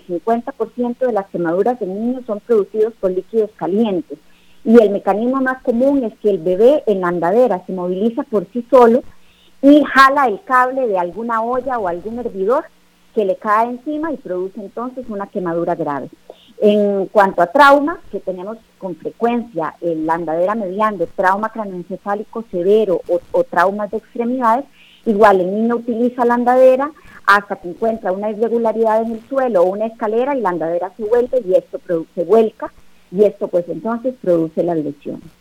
50% de las quemaduras en niños son producidos por líquidos calientes. Y el mecanismo más común es que el bebé en la andadera se moviliza por sí solo y jala el cable de alguna olla o algún hervidor que le cae encima y produce entonces una quemadura grave. En cuanto a trauma, que tenemos con frecuencia en la andadera mediante trauma craneoencefálico severo o traumas de extremidades, igual el niño utiliza la andadera hasta que encuentra una irregularidad en el suelo o una escalera y la andadera se vuelve y esto se vuelca y esto pues entonces produce las lesiones.